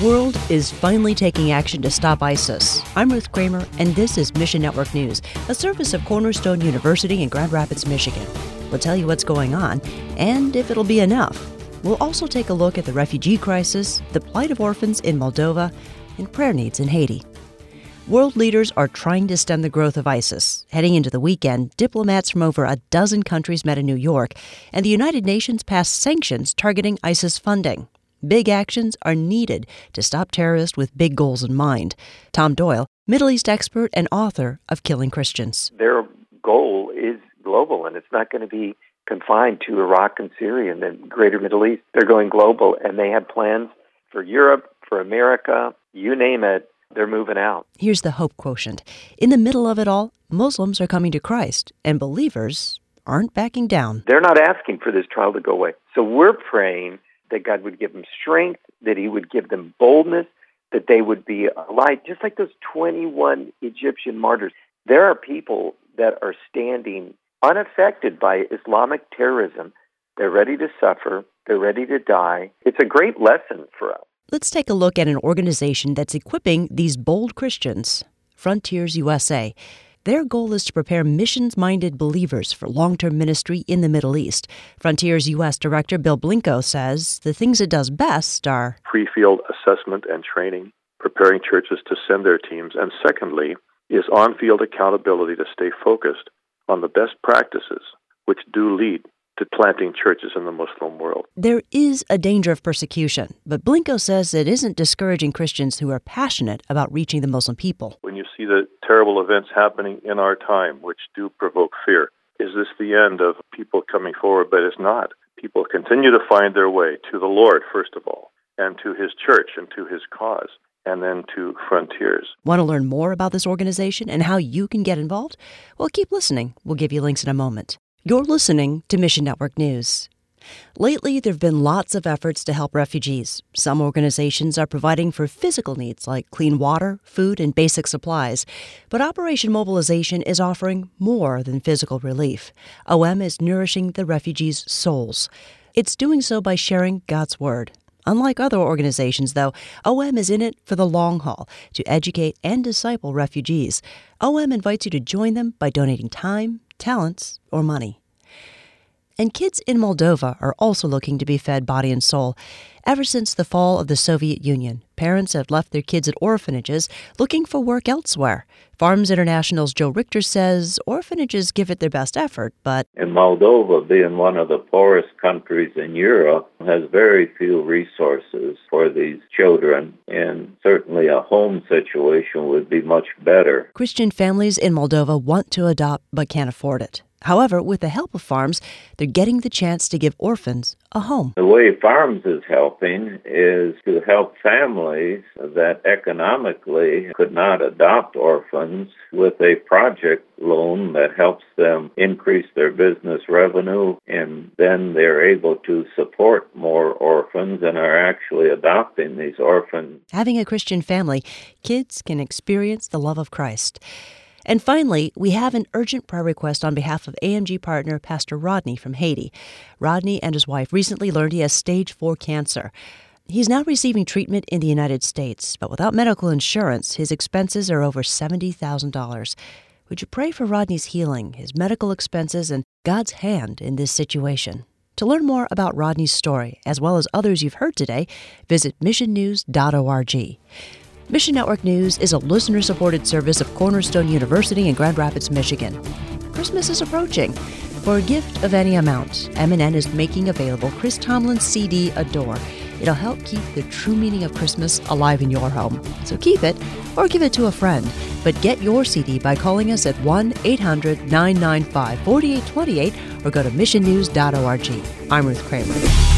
The world is finally taking action to stop ISIS. I'm Ruth Kramer, and this is Mission Network News, a service of Cornerstone University in Grand Rapids, Michigan. We'll tell you what's going on, and if it'll be enough. We'll also take a look at the refugee crisis, the plight of orphans in Moldova, and prayer needs in Haiti. World leaders are trying to stem the growth of ISIS. Heading into the weekend, diplomats from over a dozen countries met in New York, and the United Nations passed sanctions targeting ISIS funding. Big actions are needed to stop terrorists with big goals in mind. Tom Doyle, Middle East expert and author of Killing Christians. Their goal is global, and it's not going to be confined to Iraq and Syria and the greater Middle East. They're going global, and they have plans for Europe, for America, you name it. They're moving out. Here's the hope quotient. In the middle of it all, Muslims are coming to Christ, and believers aren't backing down. They're not asking for this trial to go away. So we're praying that God would give them strength, that He would give them boldness, that they would be a light, just like those 21 Egyptian martyrs. There are people that are standing unaffected by Islamic terrorism. They're ready to suffer. They're ready to die. It's a great lesson for us. Let's take a look at an organization that's equipping these bold Christians, Frontiers USA. Their goal is to prepare missions-minded believers for long-term ministry in the Middle East. Frontiers U.S. Director Bill Blinko says the things it does best are pre-field assessment and training, preparing churches to send their teams, and secondly is on-field accountability to stay focused on the best practices which do lead to planting churches in the Muslim world. There is a danger of persecution, but Blinko says it isn't discouraging Christians who are passionate about reaching the Muslim people. When you see the terrible events happening in our time, which do provoke fear, is this the end of people coming forward? But it's not. People continue to find their way to the Lord, first of all, and to His church and to His cause, and then to Frontiers. Want to learn more about this organization and how you can get involved? Well, keep listening. We'll give you links in a moment. You're listening to Mission Network News. Lately, there have been lots of efforts to help refugees. Some organizations are providing for physical needs like clean water, food, and basic supplies. But Operation Mobilization is offering more than physical relief. OM is nourishing the refugees' souls. It's doing so by sharing God's Word. Unlike other organizations, though, OM is in it for the long haul, to educate and disciple refugees. OM invites you to join them by donating time, talents, or money. And kids in Moldova are also looking to be fed body and soul. Ever since the fall of the Soviet Union, parents have left their kids at orphanages looking for work elsewhere. Farms International's Joe Richter says orphanages give it their best effort, but in Moldova, being one of the poorest countries in Europe, has very few resources for these children, and certainly a home situation would be much better. Christian families in Moldova want to adopt but can't afford it. However, with the help of Farms, they're getting the chance to give orphans a home. The way Farms is helping is to help families that economically could not adopt orphans with a project loan that helps them increase their business revenue, and then they're able to support more orphans and are actually adopting these orphans. Having a Christian family, kids can experience the love of Christ. And finally, we have an urgent prayer request on behalf of AMG partner Pastor Rodney from Haiti. Rodney and his wife recently learned he has stage 4 cancer. He's now receiving treatment in the United States, but without medical insurance, his expenses are over $70,000. Would you pray for Rodney's healing, his medical expenses, and God's hand in this situation? To learn more about Rodney's story, as well as others you've heard today, visit missionnews.org. Mission Network News is a listener-supported service of Cornerstone University in Grand Rapids, Michigan. Christmas is approaching. For a gift of any amount, M&N is making available Chris Tomlin's CD, Adore. It'll help keep the true meaning of Christmas alive in your home. So keep it or give it to a friend. But get your CD by calling us at 1-800-995-4828 or go to missionnews.org. I'm Ruth Kramer.